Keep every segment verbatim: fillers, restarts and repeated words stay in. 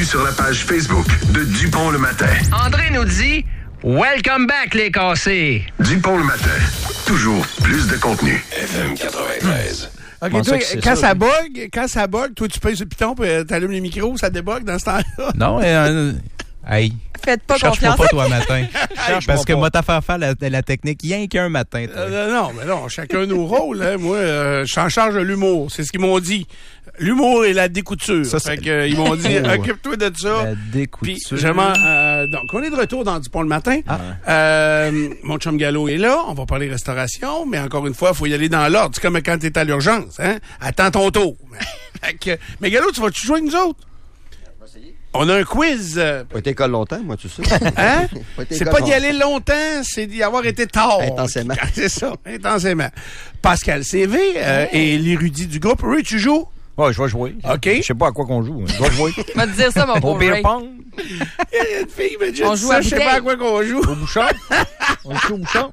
vu sur la page Facebook de Dupont le matin. André nous dit « Welcome back, les cassés ». Dupont le matin. Toujours plus de contenu. F M quatre-vingt-treize. OK, Bon, toi, ça, quand ça, ça oui. bug, quand ça bug, toi, tu pèses sur le piton et t'allumes les micros, ça débug dans ce temps-là. Non, euh, hey, Faites pas cherche-moi confiance. pas toi matin. Cherche-moi Parce que pas. moi, t'as fait faire la, la technique rien qu'un matin. Toi. Euh, non, mais non, chacun nos rôles. Hein. Moi, euh, je suis en charge de l'humour. C'est ce qu'ils m'ont dit. L'humour et la découture. Ça, fait c'est- que, euh, ils m'ont dit, Oh. occupe-toi de ça. La Puis, découture. je m'en, euh, donc, on est de retour dans Dupont le matin. Ah. Euh, mon chum Gallo est là. On va parler restauration, mais encore une fois, il faut y aller dans l'ordre. C'est comme quand t'es à l'urgence, hein. Attends ton tour. Fait que, mais Gallo, tu vas-tu jouer avec nous autres? On a un quiz. euh, Pas été école longtemps, moi, tu sais. Hein? Pas été C'est école pas d'y aller longtemps, c'est d'y avoir été tard. Intensément. C'est ça, intensément. Pascal C V euh, est l'érudit du groupe. Ray, tu joues? Ouais, je vais jouer. OK. Je sais pas à quoi qu'on joue. Je vais jouer. Je vais te dire ça, mon Au pauvre beer Ray. pong, Il y a une fille qui m'a dit On ça, joue à je sais bouteille. pas à quoi qu'on joue. au bouchon. On joue au bouchon.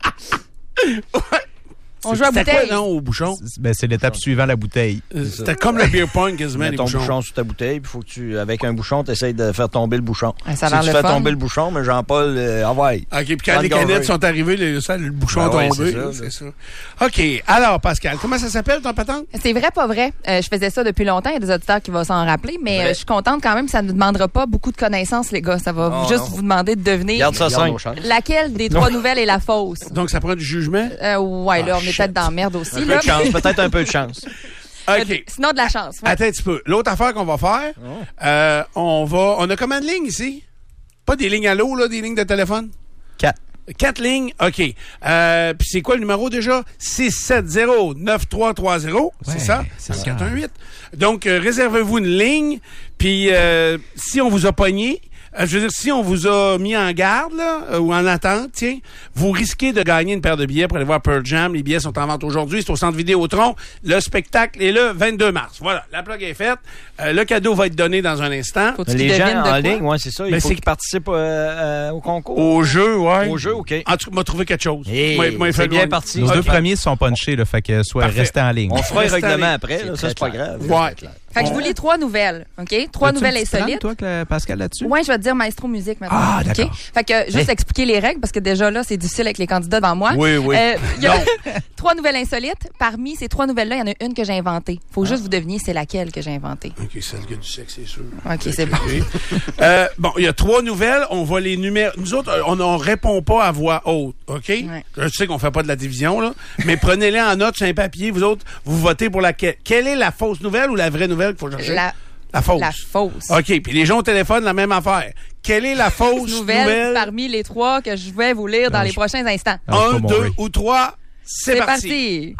On joue à C'était bouteille. quoi, non, au bouchon? C'est- Ben, c'est l'étape suivant la bouteille. Euh, C'était comme le beer pong quasiment, Mets les ton bouchons. bouchon sur ta bouteille, puis faut que tu, avec un bouchon, tu essayes de faire tomber le bouchon. Ah, ça a si l'air tu le fais fun. tomber le bouchon, mais Jean-Paul, euh, ah ouais. OK, puis quand Prends les le canettes gorgée. sont arrivées, les, ça, le bouchon Ben ouais, est tombé. c'est ça, là, là. c'est ça. OK, alors, Pascal, comment ça s'appelle, ton patente? C'est vrai, pas vrai. Euh, je faisais ça depuis longtemps. Il y a des auditeurs qui vont s'en rappeler, mais Vrai. euh, je suis contente quand même. Ça ne demandera pas beaucoup de connaissances, les gars. Ça va Non, juste non. vous demander de deviner Garde ça Garde simple. nos chances. laquelle des trois nouvelles est la fausse. Donc, ça prend du jugement? Euh, ouais, là, Ah, on est shit. peut-être dans la merde aussi. Un peu Là. de chance, peut-être un peu de chance. OK. Sinon, de la chance. ouais. Attends un petit peu. L'autre affaire qu'on va faire, euh, on va. On a combien de lignes ici? Pas des lignes à l'eau, là, des lignes de téléphone? Quatre. Quatre lignes? OK. Euh, puis c'est quoi le numéro déjà? six sept zéro neuf trois trois zéro. Ouais, c'est ça? c'est ça. quatre un huit. Donc, euh, réservez-vous une ligne. Puis, euh, si on vous a pogné, euh, je veux dire, si on vous a mis en garde, là, euh, ou en attente, tiens, vous risquez de gagner une paire de billets pour aller voir Pearl Jam. Les billets sont en vente aujourd'hui. C'est au Centre Vidéotron. Le spectacle est le vingt-deux mars. Voilà. La plug est faite. Euh, le cadeau va être donné dans un instant. Faut-tu Les qu'ils gens devinent de en quoi? ligne, ouais, c'est ça. Ben, Il faut c'est- qu'ils participent euh, euh, au concours. Au jeu, ouais. Au jeu, OK. En tout cas, m'a trouvé quelque chose. Hey, Moi- moi, il fait c'est bien loin. parti. Nos OK. deux premiers sont punchés, là, fait que soit Parfait. restés en ligne. On fera un Reste en règlement ligne. après, là, ça, c'est pas grave. Ouais. Fait que je vous lis trois nouvelles, OK? Trois As-tu nouvelles une petite insolites. trame, toi, que- Pascal, là-dessus? Ouais, je vais te dire Maestro Musique maintenant. Ah, OK? d'accord. Fait que juste Hey. expliquer les règles parce que déjà là, c'est difficile avec les candidats devant moi. Oui, oui. Euh, il y a Non. trois nouvelles insolites. Parmi ces trois nouvelles-là, il y en a une que j'ai inventée. Faut juste vous deviner c'est laquelle que j'ai inventée. OK, celle qui a du sexe, c'est sûr. OK, c'est bon. OK. Euh, bon, il y a trois nouvelles. On va les numéros. Nous autres, euh, on ne répond pas à voix haute. OK? Je sais qu'on fait pas de la division, là. Mais prenez-les en note sur un papier. Vous autres, vous votez pour laquelle. Quelle est la fausse nouvelle ou la vraie nouvelle qu'il faut chercher? La, La fausse. la fausse. OK. Puis les gens au téléphone, la même affaire. Quelle est la fausse Nouvelle, nouvelle? parmi les trois que je vais vous lire dans Non, les je- prochains instants. Ah, c'est Un, pas mon deux Ray. ou trois. C'est C'est parti.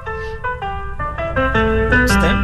parti. C'était-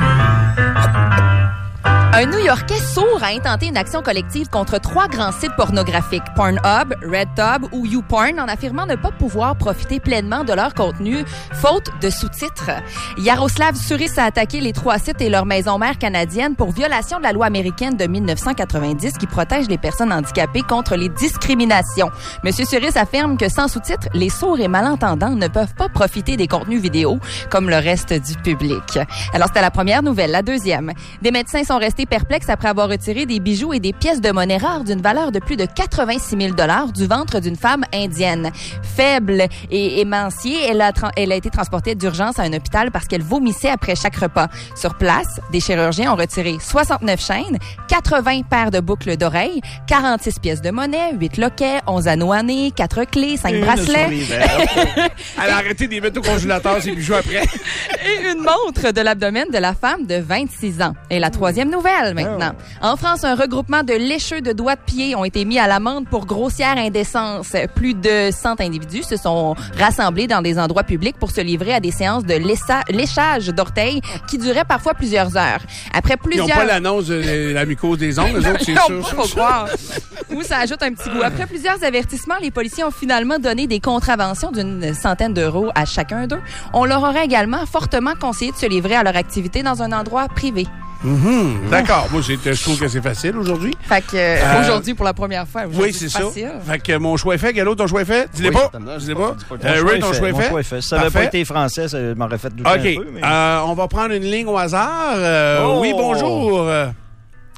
Un New-Yorkais sourd a intenté une action collective contre trois grands sites pornographiques, Pornhub, RedTub ou YouPorn, en affirmant ne pas pouvoir profiter pleinement de leur contenu, faute de sous-titres. Yaroslav Suris a attaqué les trois sites et leur maison mère canadienne pour violation de la loi américaine de mille neuf cent quatre-vingt-dix qui protège les personnes handicapées contre les discriminations. Monsieur Suris affirme que sans sous-titres, les sourds et malentendants ne peuvent pas profiter des contenus vidéo comme le reste du public. Alors, c'était la première nouvelle. La deuxième, des médecins sont restés perplexes après avoir retiré des bijoux et des pièces de monnaie rares d'une valeur de plus de quatre-vingt-six mille dollars du ventre d'une femme indienne. Faible et émanciée, elle a, tra- elle a été transportée d'urgence à un hôpital parce qu'elle vomissait après chaque repas. Sur place, des chirurgiens ont retiré soixante-neuf chaînes, quatre-vingts paires de boucles d'oreilles, quarante-six pièces de monnaie, huit loquets, onze anneaux à nez, quatre clés, cinq bracelets Elle a arrêté de les mettre au congélateur, ces bijoux après. et une montre de l'abdomen de la femme de vingt-six ans. Et la troisième nouvelle maintenant. En France, un regroupement de lécheux de doigts de pied ont été mis à l'amende pour grossière indécence. Plus de cent individus se sont rassemblés dans des endroits publics pour se livrer à des séances de lécha- léchage d'orteils qui duraient parfois plusieurs heures. Après Ils n'ont plusieurs... pas l'annonce de la mycose des ongles, eux autres, c'est Non, sûr. faut croire. Ou ça ajoute un petit goût. Après plusieurs avertissements, les policiers ont finalement donné des contraventions d'une centaine d'euros à chacun d'eux. On leur aurait également fortement conseillé de se livrer à leur activité dans un endroit privé. Mhm, d'accord. Moi, c'est- je trouve que c'est facile aujourd'hui. Fait que euh, Euh, aujourd'hui, pour la première fois, aujourd'hui, Oui, c'est ça. facile. Fait que mon choix est fait. Gallo, ton choix est fait? Dis-le Oui, pas. certainement. Dis-le pas. Dis pas. Euh, Mon Ray, ton choix est Mon fait? choix est fait. Si ça n'avait Parfait. pas été français, ça m'aurait fait douter OK. un peu. Mais... Euh, on va prendre une ligne au hasard. Euh, Oh! Oui, bonjour. Euh,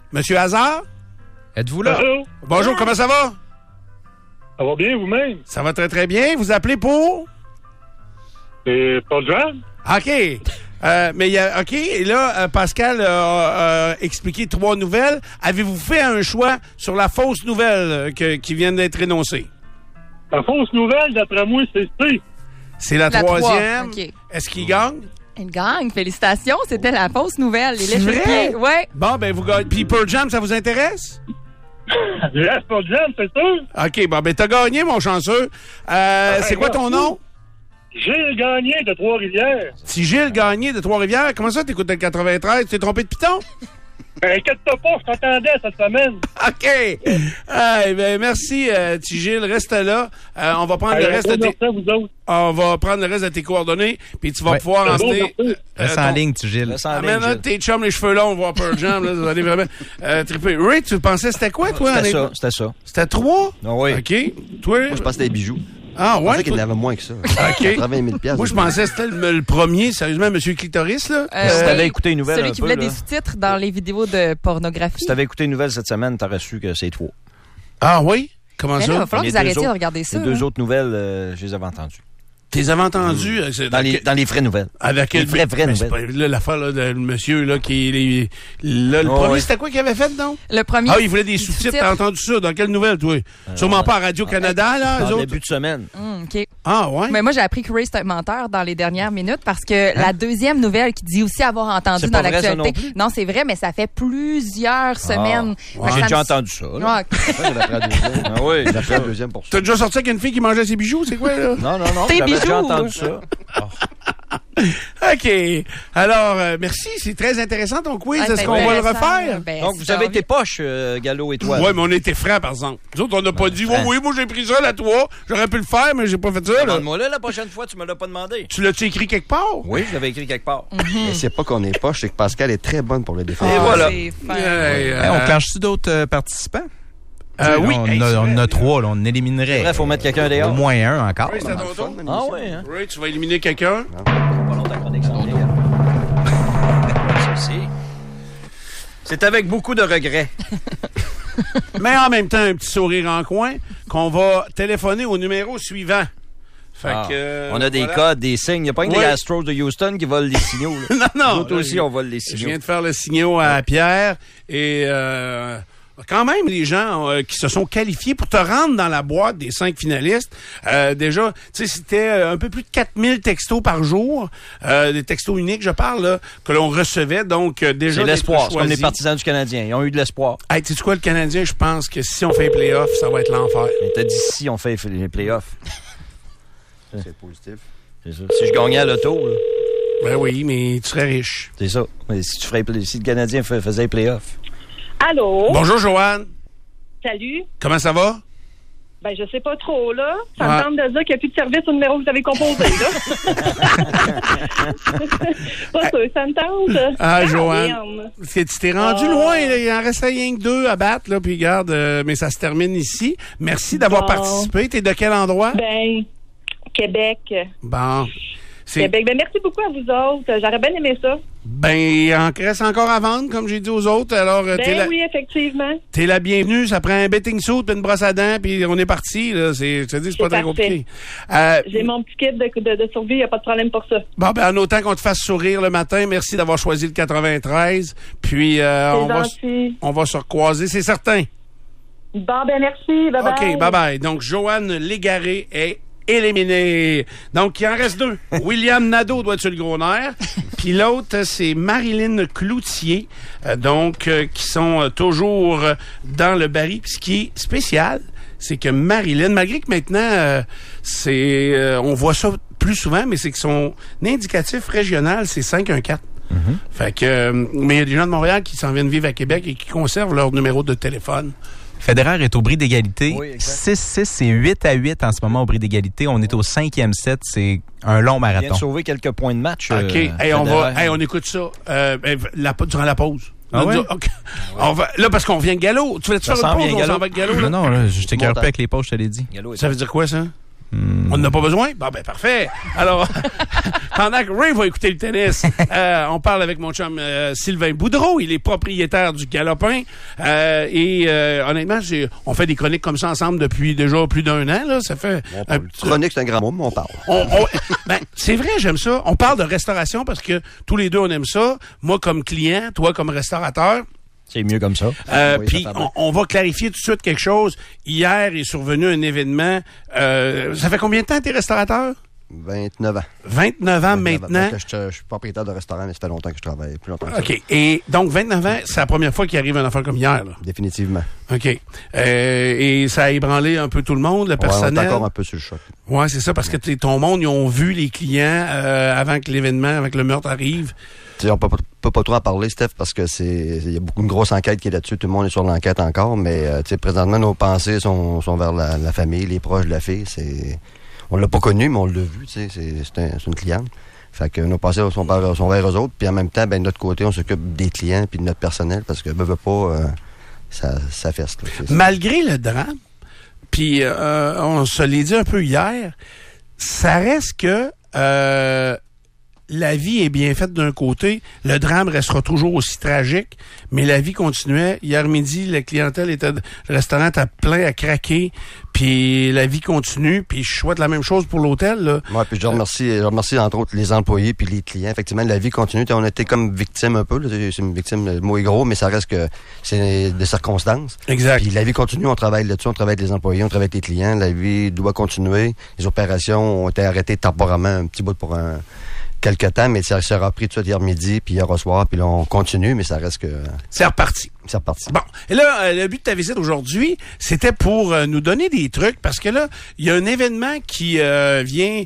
Monsieur Hazard? Êtes-vous là? Allô? Bonjour, comment ça va? Ça va bien vous-même? Ça va très, très bien. Vous appelez pour? C'est Paul John? OK. Euh, mais il y a, OK, et là, euh, Pascal a euh, expliqué trois nouvelles. Avez-vous fait un choix sur la fausse nouvelle euh, que, qui vient d'être énoncée? La fausse nouvelle, d'après moi, c'est C. C'est la, La troisième. trois, OK. Est-ce qu'il gagne? Il gagne, félicitations, c'était la fausse nouvelle. Les C'est lèches vrai? ouais. Bon, ben, vous gagnez. Puis Pearl Jam, ça vous intéresse? Je reste Paul John, c'est sûr? OK, bon, ben, t'as gagné, mon chanceux. Euh, c'est quoi ton nom? Gilles Gagné de Trois-Rivières. Si Gilles Gagné de Trois-Rivières, comment ça, t'écoutes le quatre-vingt-treize? Tu t'es trompé de piton? Ben, inquiète-toi pas, je t'entendais cette semaine. OK. Ah, ben, merci, euh, petit Gilles. Reste là. Euh, on va prendre Allez, le reste de tes... merci à vous autres. On va prendre le reste de tes coordonnées, puis tu vas Ouais. pouvoir en C'est bon, venir. merci. Reste en ligne, tu Gilles. Laisse en ligne, Amène là Gilles. tes chums, les cheveux longs, voir Pearl Jam, là, vous allez vraiment euh, triper. Ray, tu pensais c'était quoi, toi? C'était honnêtement? ça, c'était ça. C'était trois? Ah oui. OK. Toi? Moi, je pense que c'était des bijoux. Ah, Je pensais ouais? qu'il y toi- en avait moins que ça. OK. quatre-vingt mille piastres. Moi, je pensais que c'était le, le premier, sérieusement, Monsieur Clitoris, là. Euh, Si oui. t'avais écouté une nouvelle Celui un qui peu, voulait là. des sous-titres dans les vidéos de pornographie. Si t'avais écouté une nouvelle cette semaine, t'aurais su que c'est trois. Ah, oui? Comment Mais là, il ça? va falloir Les que vous deux arrêtiez de autres- regarder ça. Les deux hein. autres nouvelles, euh, je les avais entendues. T'es avais entendu? euh, c'est- Dans les, dans les vraies nouvelles. Avec les quel- vraies, vraies Mais c'est nouvelles. pas- Là, l'affaire, là, de le monsieur, là, qui est... Là, le Oh, premier, ouais. c'était quoi qu'il avait fait, donc? Le premier. Ah, il voulait des sous-titres. T'as entendu ça? Dans quelle nouvelle, toi? Sûrement pas à Radio-Canada, là, eux En autres? début de semaine. Hum, OK. Ah, ouais? Mais moi, j'ai appris que Ray, c'est un menteur dans les dernières minutes parce que la deuxième nouvelle qui dit aussi avoir entendu C'est dans pas vrai, ça l'actualité. non plus? Non, c'est vrai, mais ça fait plusieurs semaines. Ah, Fait que J'ai ça déjà me- entendu ça. là. Ah, Ouais, j'avais appris la deuxième. Ah oui, J'ai appris la deuxième pour ça. T'as déjà sorti avec une fille qui mangeait ses bijoux? C'est quoi, là? Non, non, non. Tes J'avais déjà bijoux. entendu ça. OK. Alors, euh, merci. C'est très intéressant, ton quiz. ah, Est-ce c'est qu'on va le intéressant, refaire? ben, Donc, si vous t'as avez envie. été poche, euh, Gallo et toi. Ouais, mais on était francs, par exemple. Nous autres, on n'a pas dit, oui, franc. oui, moi, j'ai pris ça, la toi. J'aurais pu le faire, mais j'ai pas fait ça, là. Demande-moi là la prochaine fois, tu me l'as pas demandé. Tu l'as-tu écrit quelque part? Oui, je l'avais écrit quelque part. Mais c'est pas qu'on est poche, c'est que Pascal est très bonne pour le défendre. Et Ah, voilà. c'est fin. Hey, Hey, on clenche-tu d'autres euh, participants? Euh, Tu sais, oui. On, Hey, a, c'est on vrai. en a trois, là, on éliminerait. Bref, faut mettre quelqu'un dehors. Au moins un encore. Ray, c'est à ton tour. Ah ouais, hein? Ray, tu vas éliminer quelqu'un. Pas longtemps qu'on est que ça en est, hein. Ça aussi. C'est avec beaucoup de regrets. Mais en même temps, un petit sourire en coin, qu'on va téléphoner au numéro suivant. Fait Ah, que, euh, on a des voilà. codes, des signes. Il n'y a pas que Ouais. les Astros de Houston qui volent les signaux. Là. Non, non. Nous autres aussi, on vole les Je signaux. viens de faire le signaux à Pierre et euh, quand même les gens euh, qui se sont qualifiés pour te rendre dans la boîte des cinq finalistes. Euh, déjà, tu sais, c'était euh, un peu plus de quatre mille textos par jour, euh, des textos uniques, je parle, là, que l'on recevait. Donc euh, déjà, C'est l'espoir. C'est comme choisi. les partisans du Canadien. Ils ont eu de l'espoir. Hey, tu sais quoi, le Canadien, je pense que si on fait les playoffs, ça va être l'enfer. Mais t'as dit si on fait les playoffs. C'est positif. C'est ça. Si je gagnais à l'auto, là, Ben oui, mais tu serais riche. c'est ça. Mais si tu ferais, si le Canadien fais- faisait les playoffs. Allô? Bonjour, Joanne. Salut. Comment ça va? Ben, je sais pas trop, là. Ça Ouais. me tente de dire qu'il n'y a plus de service au numéro que vous avez composé, là. Pas sûr, ça me tente. Ah, Joanne. merde. Parce que tu t'es rendu Ah. loin, là. Il en restait rien que deux à battre, là, puis regarde, euh, mais ça se termine ici. Merci d'avoir Bon. participé. T'es de quel endroit? Ben, Québec. Bon. C'est, Québec. Ben, merci beaucoup à vous autres. J'aurais bien aimé ça. ben, il en reste encore à vendre, comme j'ai dit aux autres. Alors, euh, t'es, Ben la, oui, effectivement. t'es la bienvenue. Ça prend un betting suit, puis une brosse à dents, puis on est parti, là. C'est, je te dis, c'est pas C'est très parfait. compliqué. Euh, J'ai mon petit kit de, de, de survie, il n'y a pas de problème pour ça. bon, ben, en autant qu'on te fasse sourire le matin, merci d'avoir choisi le quatre-vingt-treize. Puis, euh, C'est on va, gentil. on va se recroiser, c'est certain. Bon, ben merci. Bye-bye. OK, bye-bye. Donc, Joanne Légaré est éliminée. Donc, il en reste deux. William Nadeau doit être le gros nerf. Puis l'autre, c'est Marilyn Cloutier. Euh, donc, euh, qui sont euh, toujours euh, dans le baril. Puis ce qui est spécial, c'est que Marilyn, malgré que maintenant, euh, c'est, euh, on voit ça plus souvent, mais c'est que son indicatif régional, c'est cinq un quatre. Fait que, euh, mais il y a des gens de Montréal qui s'en viennent vivre à Québec et qui conservent leur numéro de téléphone. Federer est au bris d'égalité. Oui, exact. six six, c'est huit à huit en ce moment au bris d'égalité. On est au cinquième set. C'est un long Il vient de marathon. sauver quelques points de match. OK. euh, Hey, on va, Federer. hey, on écoute ça euh, ben, la, durant la pause. Ah On ouais? dit- OK. On va, là, parce qu'on vient de galop. Tu voulais-tu Ça faire s'en une pause vient, ou on galop. s'en va de galop? Non, Là? non, là, je t'écœure Montant. pas avec les pauses, je te l'ai dit. Gallo est- Ça veut dire quoi, ça? Hmm. On n'a pas besoin? Bon, ben parfait. Alors, pendant que Ray va écouter le tennis, euh, on parle avec mon chum euh, Sylvain Boudreau. Il est propriétaire du Galopin. Euh, et euh, honnêtement, j'ai, on fait des chroniques comme ça ensemble depuis déjà plus d'un an. Là. Ça fait On un parle. petit- Chronique, c'est un grand mot, mais on parle. on, on- ben, c'est vrai, j'aime ça. On parle de restauration parce que tous les deux, on aime ça. Moi, comme client, toi, comme restaurateur. C'est mieux comme ça. Euh, Oui, Puis ça fait on, bien. on va clarifier tout de suite quelque chose. Hier est survenu un événement. Euh, ça fait combien de temps que t'es restaurateur? vingt-neuf ans. vingt-neuf ans vingt-neuf maintenant. Parce que Je, je suis propriétaire de restaurant, mais ça fait longtemps que je travaille. Plus longtemps que ça. OK. Et donc, vingt-neuf ans, c'est la première fois qu'il arrive une affaire comme hier. Là. Définitivement. OK. Euh, et ça a ébranlé un peu tout le monde, le Ouais, on est personnel. encore un peu sur le choc. Ouais, c'est ça, parce que t'es- ton monde, ils ont vu les clients euh, avant que l'événement, avant que le meurtre arrive. Tu sais, on peut, pas- peut pas trop en parler, Steph, parce que c'est il y a beaucoup une grosse enquête qui est là-dessus. Tout le monde est sur l'enquête encore, mais euh, tu sais, présentement, nos pensées sont, sont vers la, la famille, les proches de la fille. C'est, on l'a pas connu, mais on l'a vu. Tu sais, c'est, c'est, un- c'est une cliente. Fait que nos pensées sont, vers, sont vers eux autres. Puis en même temps, ben de notre côté, on s'occupe des clients puis de notre personnel, parce que veut, veut pas, euh, ça, ça feste. Là, c'est- Malgré le drame, puis euh, on se l'est dit un peu hier, ça reste que euh, la vie est bien faite d'un côté, le drame restera toujours aussi tragique, mais la vie continuait. Hier midi, la clientèle était, le restaurant était plein à craquer, puis la vie continue, puis je souhaite la même chose pour l'hôtel. Là. Ouais, puis je remercie, je remercie entre autres les employés puis les clients. Effectivement, la vie continue. On a été comme victime un peu. Là. C'est une victime, le mot est gros, mais ça reste que c'est des circonstances. Exact. Puis la vie continue. On travaille là-dessus. On travaille avec les employés, on travaille avec les clients. La vie doit continuer. Les opérations ont été arrêtées temporairement un petit bout pour un quelque temps, mais ça sera pris tout de suite hier midi, puis hier au soir, puis là, on continue, mais ça reste que C'est reparti. c'est reparti. Bon, et là, euh, le but de ta visite aujourd'hui, c'était pour euh, nous donner des trucs, parce que là, il y a un événement qui euh, vient...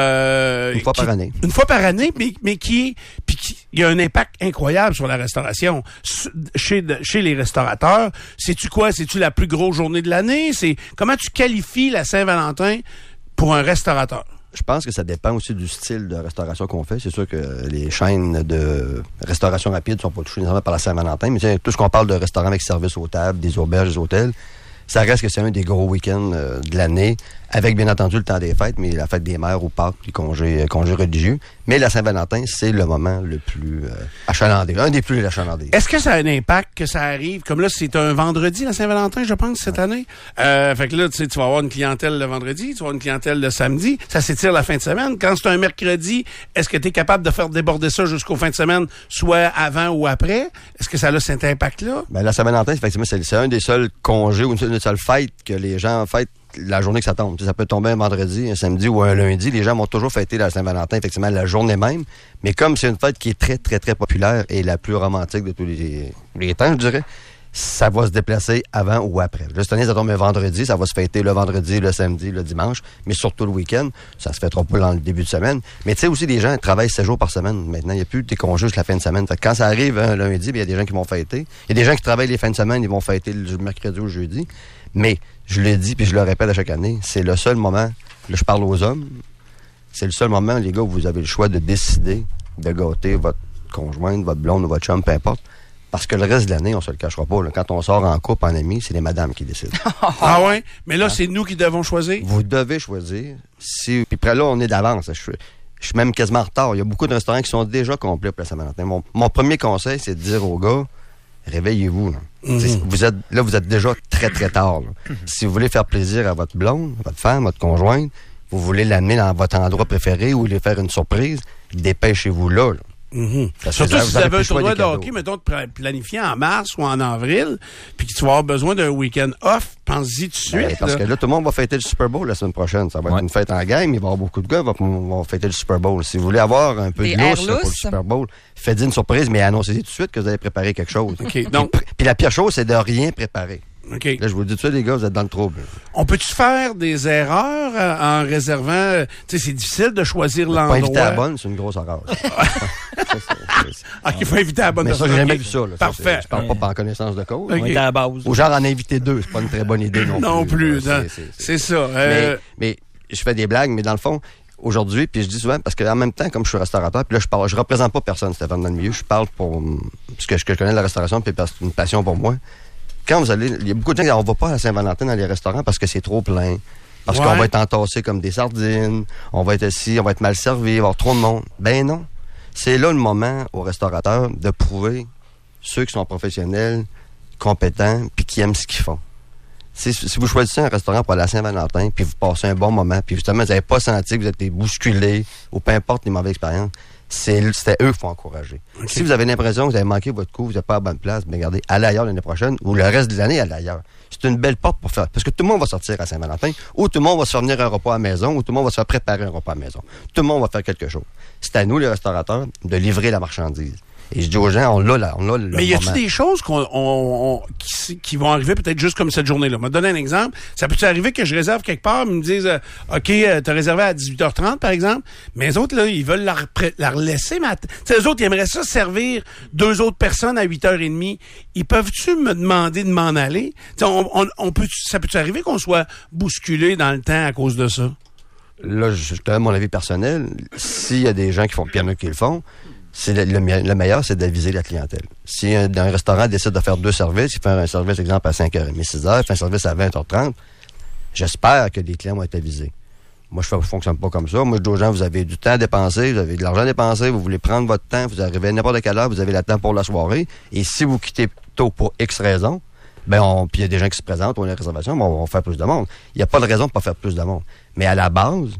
euh, Une fois qui- par année. Une fois par année, mais, mais qui est... Puis qui, il y a un impact incroyable sur la restauration. S- Chez, de- chez les restaurateurs, sais-tu quoi? C'est-tu la plus grosse journée de l'année? C'est comment tu qualifies la Saint-Valentin pour un restaurateur? Je pense que ça dépend aussi du style de restauration qu'on fait. C'est sûr que les chaînes de restauration rapide sont pas touchées nécessairement par la Saint-Valentin, mais tu sais, tout ce qu'on parle de restaurants avec service aux tables, des auberges, des hôtels, ça reste que c'est un des gros week-ends euh, de l'année, avec bien entendu le temps des fêtes, mais la fête des mères ou Pâques, les congés, euh, congés religieux. Mais la Saint-Valentin, c'est le moment le plus euh, achalandé, un des plus achalandés. Est-ce que ça a un impact que ça arrive? Comme là, c'est un vendredi, la Saint-Valentin, je pense, cette année. Euh, fait que là, tu sais, tu vas avoir une clientèle le vendredi, tu vas avoir une clientèle le samedi. Ça s'étire la fin de semaine. Quand c'est un mercredi, est-ce que tu es capable de faire déborder ça jusqu'aux fins de semaine, soit avant ou après? Est-ce que ça a cet impact-là? Ben, la Saint-Valentin, effectivement, c'est, c'est un des seuls congés ou une seule, une seule fête que les gens fêtent la journée que ça tombe. Tu sais, ça peut tomber un vendredi, un samedi ou un lundi. Les gens vont toujours fêter la Saint-Valentin, effectivement, la journée même. Mais comme c'est une fête qui est très, très, très populaire et la plus romantique de tous les, les temps, je dirais, ça va se déplacer avant ou après. Là, cette année, ça tombe un vendredi, ça va se fêter le vendredi, le samedi, le dimanche, mais surtout le week-end. Ça se fêtera pas dans le début de semaine. Mais tu sais aussi, les gens travaillent sept jours par semaine. Maintenant, il n'y a plus des congés jusqu'à la fin de semaine. Fait que quand ça arrive un lundi, il y a des gens qui vont fêter. Il y a des gens qui travaillent les fins de semaine, ils vont fêter le mercredi ou le jeudi. Mais, je le dis, puis je le répète à chaque année, c'est le seul moment, là, je parle aux hommes, c'est le seul moment, les gars, où vous avez le choix de décider de gâter votre conjointe, votre blonde ou votre chum, peu importe. Parce que le reste de l'année, on se le cachera pas. Là. Quand on sort en couple, en ami, c'est les madames qui décident. Ah ouais? Mais là, c'est nous qui devons choisir. Vous devez choisir. Si, puis après là, on est d'avance. Je, suis- je suis même quasiment en retard. Il y a beaucoup de restaurants qui sont déjà complets pour la Saint-Valentin. Mon, mon premier conseil, c'est de dire aux gars, réveillez-vous. Là. Mhm. Vous êtes, là, vous êtes déjà très, très tard. Là. Si vous voulez faire plaisir à votre blonde, votre femme, votre conjointe, vous voulez l'amener dans votre endroit préféré ou lui faire une surprise, dépêchez-vous là. là. Mhm. Parce que Surtout vous si vous avez avez plus un le choix tournoi des de cadeaux. hockey, mettons, de pla- planifié en mars ou en avril, puis que tu vas avoir besoin d'un week-end off, pense-y tout de suite. Ben, parce là. que là, tout le monde va fêter le Super Bowl la semaine prochaine. Ça va Ouais. être une fête en gang, mais il va y avoir beaucoup de gars qui vont, vont fêter le Super Bowl. Si vous voulez avoir un peu Des de lousse airs là, pour le lousses. Super Bowl, faites une surprise, mais annoncez-y tout de suite que vous avez préparé quelque chose. OK, donc, Puis, puis la pire chose, c'est de rien préparer. OK. Là, je vous le dis tout de suite, les gars, vous êtes dans le trouble. On peut-tu faire des erreurs euh, en réservant... euh, Tu sais, c'est difficile de choisir Pas inviter à la l'endroit. bonne, c'est une grosse horreur. Ça, c'est- c'est- Ah, qu'il faut inviter à la bonne mais ça, personne. j'ai jamais OK. vu ça. Là. Ça, Parfait. c'est- je parle pas par connaissance de cause. OK. On est à la base. Ou genre en inviter deux, c'est pas une très bonne idée non, Non plus. Ouais, non. c'est- c'est- c'est- C'est ça. euh, Mais, mais je fais des blagues, mais dans le fond, aujourd'hui, puis je dis souvent, parce qu'en même temps, comme je suis restaurateur, puis là, je parle, je représente pas personne, Stéphane, dans le milieu, je parle pour, parce que je, que je connais la restauration, puis parce que c'est une passion pour moi. Quand vous allez, il y a beaucoup de gens qui disent, on va pas à la Saint-Valentin dans les restaurants parce que c'est trop plein. Parce Ouais. qu'on va être entassés comme des sardines, on va être assis, on va être mal servi, il va y avoir trop de monde. Ben non. C'est là le moment aux restaurateurs de prouver ceux qui sont professionnels, compétents, puis qui aiment ce qu'ils font. Si, si vous choisissez un restaurant pour la Saint-Valentin, puis vous passez un bon moment, puis justement, vous n'avez pas senti que vous êtes bousculé, ou peu importe les mauvaises expériences, c'est, c'était eux qu'il faut encourager. Okay. Si vous avez l'impression que vous avez manqué votre coup, vous n'êtes pas à la bonne place, bien regardez, allez ailleurs l'année prochaine, ou le reste de l'année, allez ailleurs. C'est une belle porte pour faire, parce que tout le monde va sortir à Saint-Valentin, ou tout le monde va se faire venir un repas à la maison, ou tout le monde va se faire préparer un repas à la maison. Tout le monde va faire quelque chose. C'est à nous, les restaurateurs, de livrer la marchandise. Et je dis aux gens, on l'a là, on l'a le Mais y a-t-il moment. des choses qu'on, on, on, qui, qui vont arriver peut-être juste comme cette journée-là? Je vais te donner un exemple. Ça peut-tu arriver que je réserve quelque part, ils me disent, euh, OK, euh, t'as réservé à dix-huit heures trente, par exemple, mais les autres, là, ils veulent la, repré- la relaisser, mais tu sais, eux autres, ils aimeraient ça servir deux autres personnes à huit heures trente. Ils peuvent-tu me demander de m'en aller? T'sais, on, on, on peut, ça peut-tu arriver qu'on soit bousculé dans le temps à cause de ça? Là, je te donne mon avis personnel. S'il y a des gens qui font, puis il y en a qui le font, c'est le, le, le meilleur, c'est d'aviser la clientèle. Si un, un restaurant décide de faire deux services, il fait un service, exemple, à cinq heures trente, six heures, il fait un service à vingt heures trente, j'espère que les clients vont être avisés. Moi, je ne fonctionne pas comme ça. Moi, je dis aux gens, vous avez du temps à dépenser, vous avez de l'argent à dépenser, vous voulez prendre votre temps, vous arrivez à n'importe quelle heure, vous avez le temps pour la soirée, et si vous quittez tôt pour X raisons, ben on, puis il y a des gens qui se présentent, on a une réservation, ben on va faire plus de monde. Il n'y a pas de raison de ne pas faire plus de monde. Mais à la base,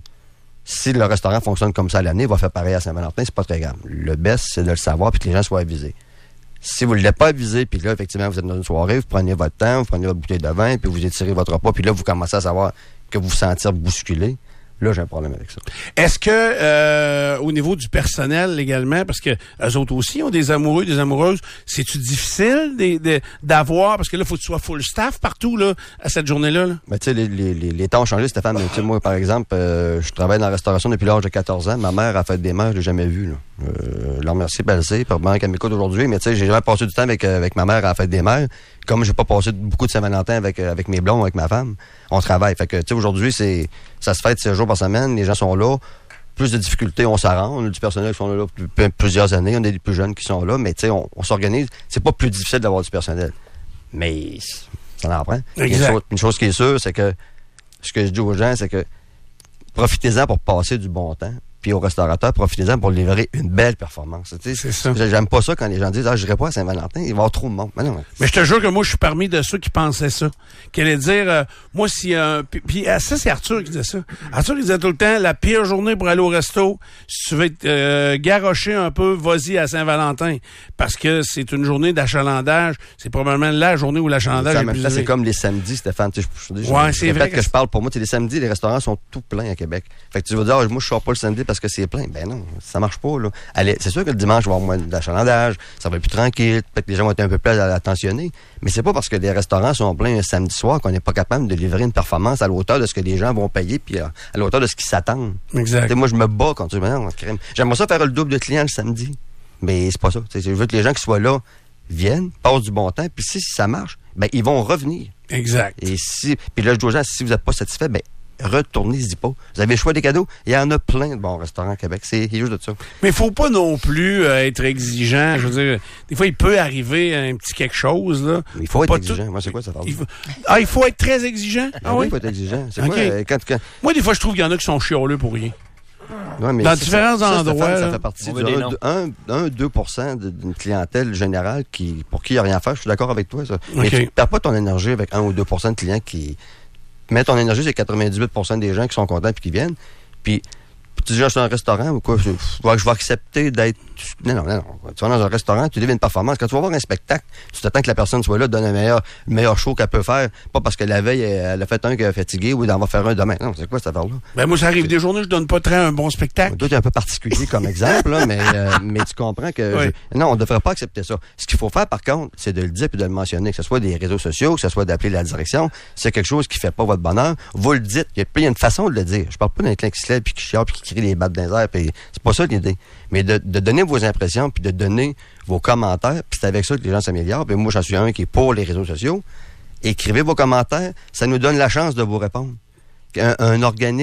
si le restaurant fonctionne comme ça à l'année, il va faire pareil à Saint-Valentin, c'est pas très grave. Le best, c'est de le savoir puis que les gens soient avisés. Si vous ne l'êtes pas avisé, puis là, effectivement, vous êtes dans une soirée, vous prenez votre temps, vous prenez votre bouteille de vin, puis vous étirez votre repas, puis là, vous commencez à savoir que vous vous sentir bousculé, là, j'ai un problème avec ça. Est-ce que, euh, au niveau du personnel également, parce que eux autres aussi ont des amoureux, des amoureuses, c'est-tu difficile de, de, d'avoir, parce que là, il faut que tu sois full staff partout, là, à cette journée-là, là? Ben, tu sais, les, les, les, les temps ont changé, Stéphane. Mais, tu sais, moi, par exemple, euh, je travaille dans la restauration depuis l'âge de quatorze ans. Ma mère a fait des mères, je l'ai jamais vue, là. Euh, leur remercie, elle le sait, probablement qu'elle m'écoute aujourd'hui, mais tu sais, j'ai jamais passé du temps avec, euh, avec ma mère à la fête des mères. Comme j'ai pas passé beaucoup de Saint-Valentin avec, euh, avec mes blonds, avec ma femme, on travaille. Fait que, tu sais, aujourd'hui, c'est, ça se fête six jours par semaine, les gens sont là. Plus de difficultés, on s'arrange. On a du personnel qui sont là depuis plusieurs années, on a des plus jeunes qui sont là, mais tu sais, on, on s'organise. C'est pas plus difficile d'avoir du personnel. Mais ça en prend. Une chose, une chose qui est sûre, c'est que ce que je dis aux gens, c'est que profitez-en pour passer du bon temps. Puis aux restaurateurs, profitez-en pour livrer une belle performance. Tu sais, c'est ça. J'aime pas ça quand les gens disent « Ah, je n'irai pas à Saint-Valentin, il va y avoir trop de monde. » Mais non. Mais je te jure que moi, je suis parmi de ceux qui pensaient ça. Qui allaient dire, euh, moi, si... Euh, puis, puis ça, c'est Arthur qui disait ça. Arthur, il disait tout le temps, la pire journée pour aller au resto, si tu veux être euh, garroché un peu, vas-y à Saint-Valentin. Parce que c'est une journée d'achalandage. C'est probablement la journée où l'achalandage est plus élevé. C'est comme les samedis, Stéphane. Tu sais, je, je, ouais, je, c'est je vrai que, que je parle pour moi. Tu sais, les samedis, les restaurants sont tout pleins à Québec. Fait que tu vas dire, ah, moi, je sors pas le samedi parce que c'est plein. Ben non, ça marche pas, là. Allez, c'est sûr que le dimanche, il va y avoir moins d'achalandage, ça va être plus tranquille, peut-être que les gens vont être un peu plus attentionnés, mais c'est pas parce que les restaurants sont pleins un samedi soir qu'on n'est pas capable de livrer une performance à la hauteur de ce que les gens vont payer, puis à, à la hauteur de ce qu'ils s'attendent. Exact. T'sais, moi, je me bats quand tu dis, non, crème. J'aimerais ça faire le double de clients le samedi, mais c'est pas ça. T'sais, je veux que les gens qui soient là viennent, passent du bon temps, puis si, si ça marche, ben ils vont revenir. Exact. Et si, puis là, je dis aux gens, si vous n'êtes pas satisfait, ben retournez-y pas. Vous avez le choix des cadeaux. Il y en a plein de bons restaurants à Québec. C'est juste de ça. Mais il faut pas non plus euh, être exigeant. Je veux dire, des fois, il peut arriver un petit quelque chose, là. Il faut, faut être exigeant. Tout... Moi, c'est quoi ça? Il faut... Ah, il faut être très exigeant? Ah, ah oui? Il faut être exigeant. C'est okay. quoi? Euh, quand, quand... Moi, des fois, je trouve qu'il y en a qui sont chioleux pour rien. Ouais, mais dans différents ça, endroits. Ça, là, ça fait partie du un à deux pour cent d'une clientèle générale qui, pour qui il n'y a rien à faire. Je suis d'accord avec toi, ça. Okay. Mais tu ne perds pas ton énergie avec un ou deux pour cent de clients qui... Mets ton énergie, c'est quatre-vingt-dix-huit pour cent des gens qui sont contents et qui viennent. Puis, tu dis, je suis dans un restaurant ou quoi, je, je vais accepter d'être... Non, non, non. Tu vas dans un restaurant, tu livres une performance. Quand tu vas voir un spectacle, tu t'attends que la personne soit là, donne un meilleur, le meilleur show qu'elle peut faire. Pas parce que la veille, elle a fait un qui est fatigué ou elle en va faire un demain. Non, c'est quoi cette affaire-là? Ben, moi, ça arrive des journées, je donne pas très un bon spectacle. Toi, tu es un peu particulier comme exemple, là, mais, euh, mais tu comprends que... Oui. Je, non, on ne devrait pas accepter ça. Ce qu'il faut faire, par contre, c'est de le dire et de le mentionner, que ce soit des réseaux sociaux, que ce soit d'appeler la direction. Si c'est quelque chose qui fait pas votre bonheur, vous le dites. Il y a une façon de le dire. Je parle pas d'un client qui se lève puis qui chiale puis qui crie les battes dans les airs. Puis c'est pas ça l'idée. Mais de, de donner vos impressions puis de donner vos commentaires, puis c'est avec ça que les gens s'améliorent. Puis moi, j'en suis un qui est pour les réseaux sociaux. Écrivez vos commentaires, ça nous donne la chance de vous répondre. Un, un organisme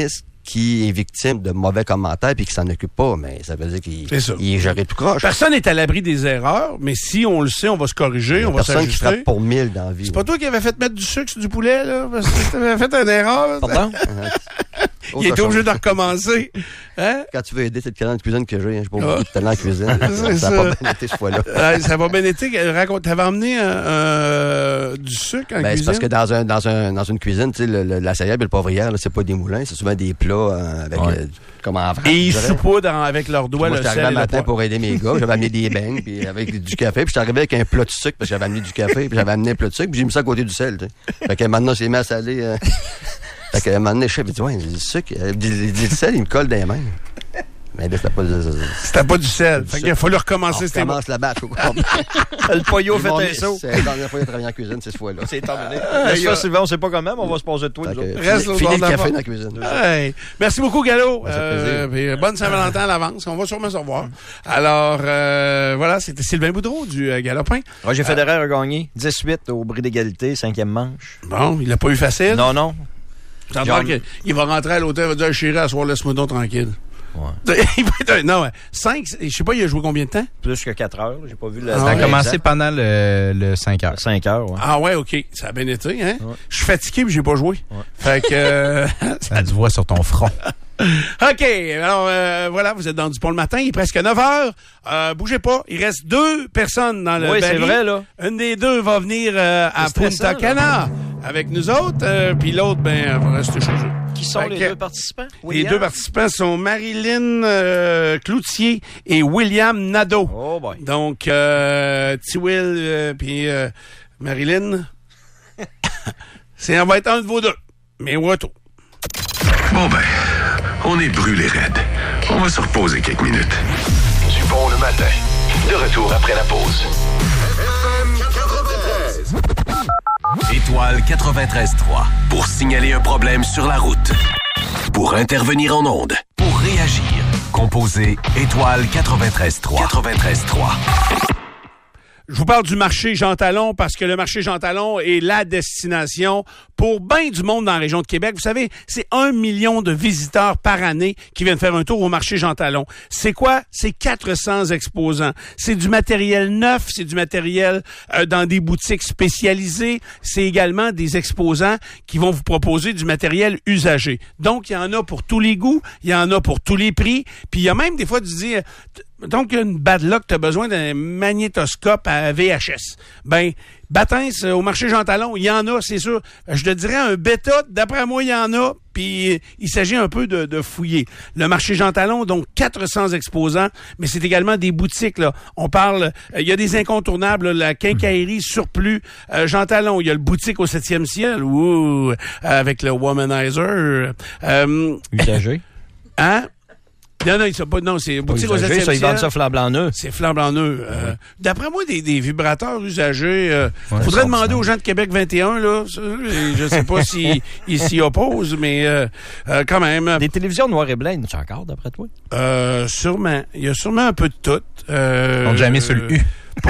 qui est victime de mauvais commentaires puis qui s'en occupe pas, mais ça veut dire qu'il il est géré tout croche. Personne n'est à l'abri des erreurs, mais si on le sait, on va se corriger, on va s'ajuster. Personne qui frappe pour mille dans la vie. C'est pas toi qui avais fait mettre du sucre sur du poulet, là? Parce que t'avais fait une erreur. Pardon? Il était obligé de recommencer. Hein? Quand tu veux aider cette cliente de cuisine que j'ai, j'ai pas beaucoup de talent en cuisine. ça, ça a pas bien été ce fois-là. Euh, ça va bien été. Raconte, t'avais emmené euh, du sucre en ben, cuisine? C'est parce que dans, un, dans, un, dans une cuisine, tu sais, le, le, la céréale et le poivrière, là, c'est pas des moulins, c'est souvent des plats euh, avec... Ouais. Euh, comme en vrac, et ils saupoudrent avec leurs doigts moi, le sel. J'étais arrivé et un matin le pour aider mes gars, j'avais amené des beignes puis avec du café, puis j'étais arrivé avec un plat de sucre parce que j'avais amené du café, puis j'avais amené un plat de sucre, puis j'ai mis ça à côté du sel. Tu sais. Fait que maintenant, c'est mis à saler. Euh... fait que maintenant, le chef, il dit, ouais, du sucre, du sel, il me colle dans les mains. Mais là, c'était pas, c'était pas du sel. Fait qu'il a fallu recommencer. On recommence la batch au complet. Le poyo fait un saut. C'est la dernière fois qu'il a travaillé en cuisine, c'est ce fois-là. C'est terminé. Mais ça, Sylvain, on sait pas comment, mais on va se poser de toi. Reste au fini bord le de café dans la cuisine. Hey. Merci beaucoup, Gallo. Ouais, euh, puis, bonne Saint-Valentin à l'avance. On va sûrement se revoir. Alors, euh, voilà, c'était Sylvain Boudreau du euh, Galopin. Roger euh, Federer a gagné dix-huit au bris d'égalité, cinquième manche. Bon, il l'a pas eu facile. Non, non. J'entends qu'il va rentrer à l'hôtel, il va dire, chérie, à soir, laisse-moi donc tranquille. Ouais. Non, cinq, je sais pas, il a joué combien de temps? Plus que quatre heures. J'ai pas vu le. Ah, ça a commencé exact. pendant le, le cinq heures. cinq heures, ouais. Ah ouais, OK. Ça a bien été, hein? Ouais. Je suis fatigué mais j'ai pas joué. Ouais. Fait que. Euh, ça se voit sur ton front. OK. Alors, euh, voilà, vous êtes dans du pont le matin. Il est presque neuf heures. Euh, bougez pas. Il reste deux personnes dans le Oui, baril. c'est vrai, là. Une des deux va venir euh, à Punta Cana avec nous autres. Euh, Puis l'autre, ben, va rester chez eux. Qui sont fait les que, deux participants? William? Les deux participants sont Marilyn euh, Cloutier et William Nadeau. Oh boy. Donc, euh, T-Will euh, puis euh, Marilyn, c'est, on va être un de vos deux. Mais retour. Bon ben, on est brûlés raides. On va se reposer quelques minutes. Du bon le matin. De retour après la pause. Étoile quatre-vingt-treize trois. Pour signaler un problème sur la route. Pour intervenir en ondes. Pour réagir. Composez Étoile quatre-vingt-treize trois. quatre-vingt-treize trois. Je vous parle du marché Jean Talon parce que le marché Jean Talon est la destination pour bien du monde dans la région de Québec. Vous savez, c'est un million de visiteurs par année qui viennent faire un tour au marché Jean Talon. C'est quoi? C'est quatre cents exposants. C'est du matériel neuf, c'est du matériel euh, dans des boutiques spécialisées. C'est également des exposants qui vont vous proposer du matériel usagé. Donc, il y en a pour tous les goûts, il y en a pour tous les prix. Puis, il y a même des fois, tu dis... Donc, une bad luck, tu as besoin d'un magnétoscope à V H S. Ben, Batins, au marché Jean Talon, il y en a, c'est sûr. Je te dirais un bêta, d'après moi, il y en a, puis il s'agit un peu de, de fouiller. Le marché Jean Talon, donc quatre cents exposants, mais c'est également des boutiques, là. On parle, il euh, y a des incontournables, là, la quincaillerie Surplus, euh, Jean Talon, il y a le boutique au septième ciel, ouh, avec le Womanizer. Euh, Usagé. Hein? Non, non, ils sont pas, non, c'est boutique au septième ça, ils vendent ciel. ça flambant neuf. C'est flambant neuf. Euh, ouais. D'après moi, des, des vibrateurs usagés, euh, ouais, faudrait demander aux gens de Québec vingt et un, là. Ça, je sais pas s'ils si, s'y opposent, mais euh, euh, quand même. Des télévisions noir et blanc, il y en a encore, d'après toi? Euh, sûrement. Il y a sûrement un peu de tout. Euh, On n'a jamais sur le U.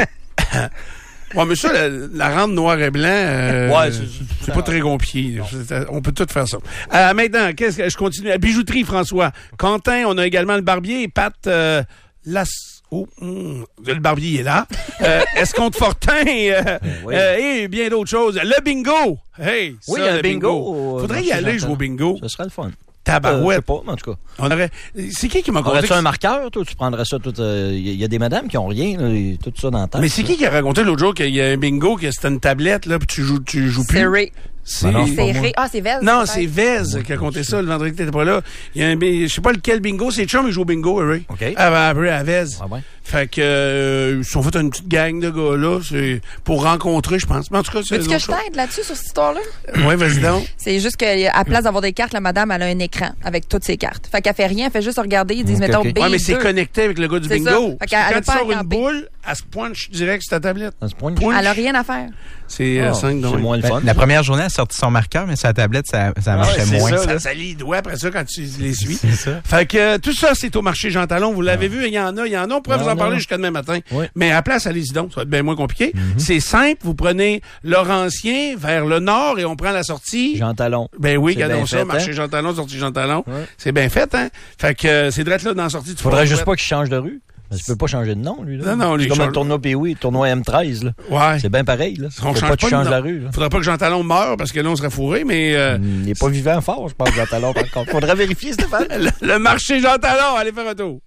Ouais, mais ça, la, la rente noir et blanc, euh, ouais, c'est, c'est pas très compliqué. On peut tout faire ça. Euh, maintenant, qu'est-ce que je continue? La bijouterie, François. Quentin, on a également le barbier et Pat euh, Las... Oh, mm, le barbier est là. Euh, Escompte Fortin euh, oui. euh, et bien d'autres choses. Le bingo! Hey, oui, ça, un le bingo. bingo. Faudrait y aller jouer au bingo. Ce serait le fun. Tabarouette. Euh, je sais pas, mais en tout cas. On aurait... C'est qui qui m'a raconté? Aurais-tu un marqueur, toi? Tu prendrais ça tout... Il euh, y, y a des madames qui ont rien, là, tout ça dans la tête. Mais c'est qui qui a raconté l'autre jour qu'il y a un bingo, que c'était une tablette, là, puis tu joues, tu joues plus? C'est Ray. C'est non, c'est Ré... Ah, c'est Vez. Non, c'est Vez qui a compté ça le vendredi que t'étais pas là. Il y a un, je sais pas lequel bingo, c'est Chum, il joue au bingo, Ray. OK. Après, à Vez. Ah ouais. Fait que, euh, ils se sont fait une petite gang de gars, là, c'est pour rencontrer, je pense. Mais en tout cas, c'est. Veux-tu que je t'aide là-dessus, sur cette histoire-là? Oui, vas-y donc. C'est juste qu'à place d'avoir des cartes, la madame, elle a un écran avec toutes ses cartes. Fait qu'elle fait rien, elle fait juste regarder, ils disent, okay, mettons, okay. B deux. Ouais, mais c'est connecté avec le gars du c'est bingo. Fait qu'elle, quand elle tu sors une B. boule, elle se pointe direct sur ta tablette. Elle se pointe. Elle n'a rien à faire. C'est euh, Oh, cinq c'est moins le fun. La première journée, elle a sorti son marqueur, mais sur la tablette, ça, ça Ah marchait ouais, c'est moins. ça, Ça là. salit les doigts après ça quand tu les suis. C'est ça. Fait que euh, tout ça, c'est au marché Jean Talon. Vous l'avez vu, il y en a, il y en a. On pourrait Il y vous en en a. parler jusqu'à demain matin. Oui. Mais à la place, allez-y donc. Ça va être bien moins compliqué. Mm-hmm. C'est simple. Vous prenez Laurentien vers le nord et on prend la sortie. Jean Talon. Ben oui, C'est regardons bien ça. fait, Marché hein? Jean Talon, sortie Jean Talon. Ouais. C'est bien fait, hein? Fait que euh, c'est direct là dans la sortie du Faudrait Fort juste Ouest. pas qu'il change de rue. Parce qu'il peut pas changer de nom, lui. Là. Non, non, lui, c'est comme change- un tournoi P O I, tournoi M treize, là. Ouais. C'est bien pareil, là. On Faut change pas que tu de changes nom. la rue, là. Faudrait pas que Jean Talon meure parce que là, on serait fourré, mais euh, Il est pas vivant fort, je pense, Jean Talon, par contre. Faudrait vérifier, Stéphane. le, le marché Jean Talon, allez faire un tour.